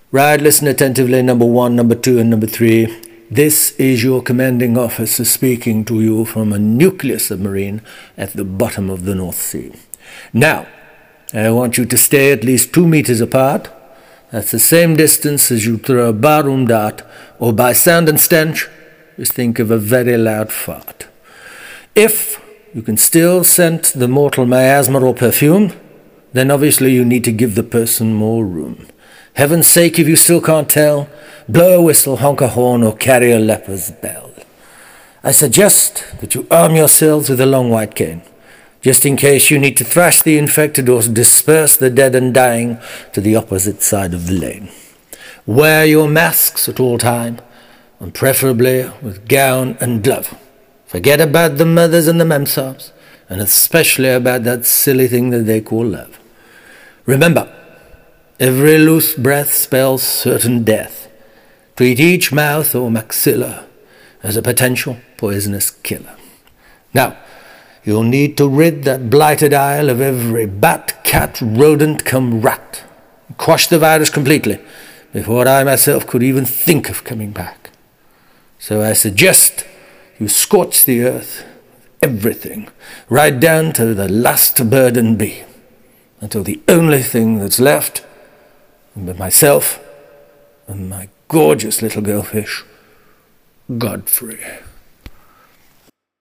Right, listen attentively, number 1, number 2, and number 3. This is your commanding officer speaking to you from a nuclear submarine at the bottom of the North Sea. Now, I want you to stay at least 2 meters apart. That's the same distance as you throw a barroom dart, or by sound and stench, just think of a very loud fart. If you can still scent the mortal miasma or perfume, then obviously you need to give the person more room. Heaven's sake, if you still can't tell, blow a whistle, honk a horn, or carry a leper's bell. I suggest that you arm yourselves with a long white cane, just in case you need to thrash the infected or disperse the dead and dying to the opposite side of the lane. Wear your masks at all time, and preferably with gown and glove. Forget about the mothers and the memsahs, and especially about that silly thing that they call love. Remember, every loose breath spells certain death. Treat each mouth or maxilla as a potential poisonous killer. Now, you'll need to rid that blighted isle of every bat, cat, rodent, come rat. Quash the virus completely before I myself could even think of coming back. So I suggest you scorch the earth, everything, right down to the last bird and bee, until the only thing that's left but myself and my gorgeous little girlfish, Godfrey.